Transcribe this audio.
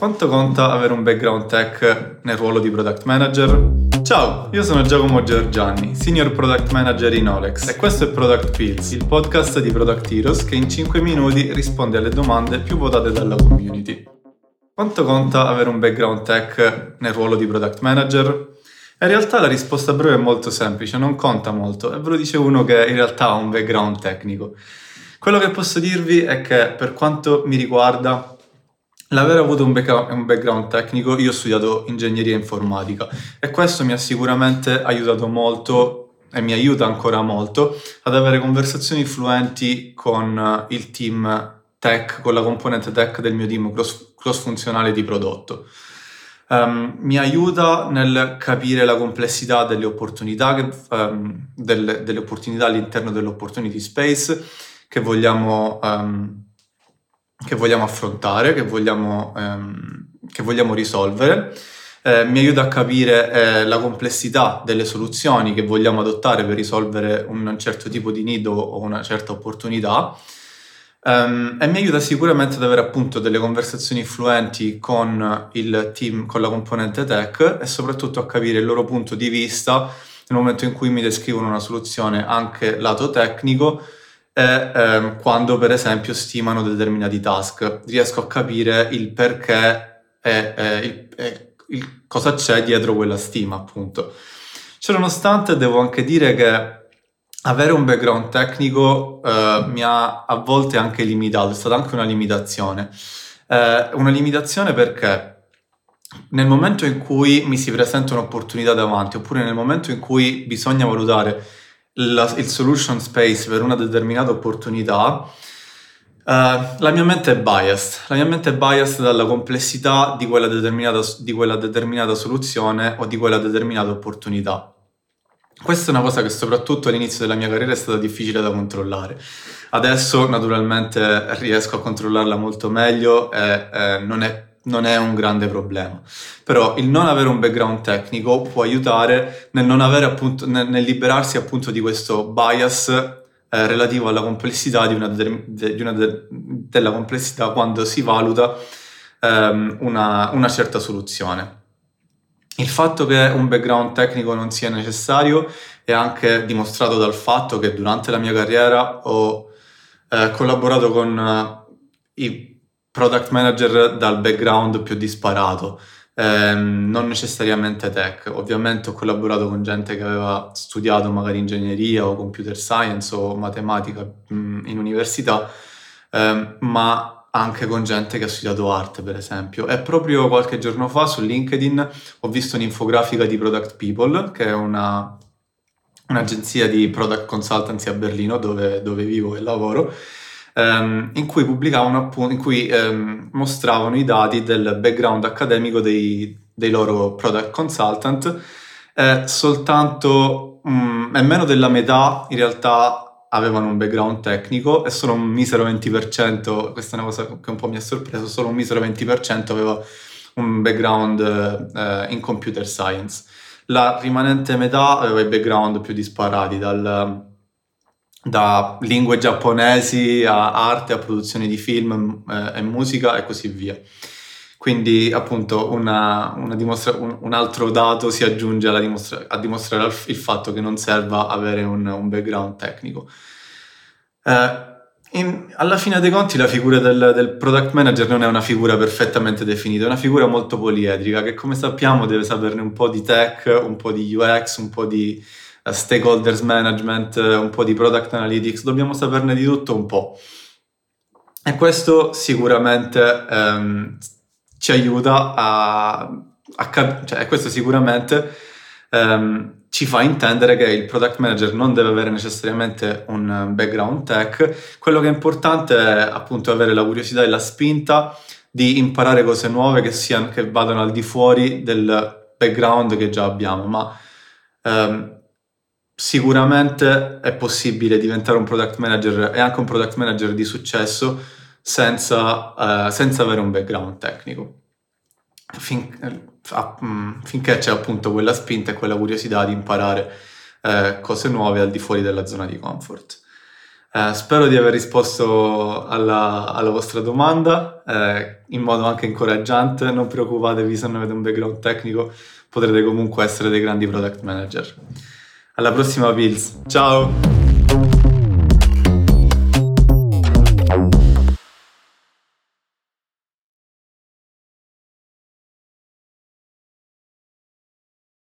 Quanto conta avere un background tech nel ruolo di product manager? Ciao, io sono Giacomo Giorgianni, Senior Product Manager in Olex e questo è Product Pills, il podcast di Product Heroes che in 5 minuti risponde alle domande più votate dalla community. Quanto conta avere un background tech nel ruolo di product manager? In realtà la risposta breve è molto semplice, non conta molto e ve lo dice uno che in realtà ha un background tecnico. Quello che posso dirvi è che per quanto mi riguarda l'aver avuto un background tecnico, io ho studiato ingegneria informatica e questo mi ha sicuramente aiutato molto e mi aiuta ancora molto ad avere conversazioni fluenti con il team tech, con la componente tech del mio team cross-funzionale di prodotto. Mi aiuta nel capire la complessità delle opportunità, delle opportunità all'interno dell'opportunity space che vogliamo affrontare, che vogliamo risolvere. Mi aiuta a capire la complessità delle soluzioni che vogliamo adottare per risolvere un certo tipo di need o una certa opportunità. E mi aiuta sicuramente ad avere appunto delle conversazioni fluenti con il team, con la componente tech e soprattutto a capire il loro punto di vista nel momento in cui mi descrivono una soluzione anche lato tecnico e quando per esempio stimano determinati task. Riesco a capire il perché e il cosa c'è dietro quella stima, appunto. Ciononostante devo anche dire che avere un background tecnico mi ha a volte anche limitato, è stata anche una limitazione. Una limitazione perché nel momento in cui mi si presenta un'opportunità davanti, oppure nel momento in cui bisogna valutare il solution space per una determinata opportunità, la mia mente è biased. La mia mente è biased dalla complessità di quella determinata soluzione o di quella determinata opportunità. Questa è una cosa che soprattutto all'inizio della mia carriera è stata difficile da controllare. Adesso naturalmente riesco a controllarla molto meglio e non è un grande problema. Però il non avere un background tecnico può aiutare nel non avere appunto, nel liberarsi appunto di questo bias relativo alla complessità della complessità quando si valuta una certa soluzione. Il fatto che un background tecnico non sia necessario è anche dimostrato dal fatto che durante la mia carriera ho collaborato con i product manager dal background più disparato, non necessariamente tech. Ovviamente ho collaborato con gente che aveva studiato magari ingegneria o computer science o matematica in università, ma anche con gente che ha studiato arte, per esempio. E proprio qualche giorno fa su LinkedIn ho visto un'infografica di Product People, che è un'agenzia di product consultancy a Berlino, dove vivo e lavoro, in cui mostravano i dati del background accademico dei loro product consultant. Soltanto meno della metà in realtà avevano un background tecnico e solo un misero 20%, questa è una cosa che un po' mi ha sorpreso, solo un misero 20% aveva un background in computer science. La rimanente metà aveva i background più disparati, da lingue giapponesi a arte, a produzione di film e musica e così via. Quindi appunto un altro dato si aggiunge a dimostrare il fatto che non serva avere un background tecnico. Alla fine dei conti la figura del product manager non è una figura perfettamente definita, è una figura molto poliedrica che, come sappiamo, deve saperne un po' di tech, un po' di UX, un po' di stakeholders management, un po' di product analytics, dobbiamo saperne di tutto un po'. E questo sicuramente ci aiuta questo sicuramente ci fa intendere che il product manager non deve avere necessariamente un background tech. Quello che è importante è appunto avere la curiosità e la spinta di imparare cose nuove che vadano al di fuori del background che già abbiamo, ma sicuramente è possibile diventare un product manager e anche un product manager di successo senza avere un background tecnico. Finché c'è appunto quella spinta e quella curiosità di imparare cose nuove al di fuori della zona di comfort. Spero di aver risposto alla vostra domanda in modo anche incoraggiante. Non preoccupatevi se non avete un background tecnico, potrete comunque essere dei grandi product manager. Alla prossima, Pills. Ciao!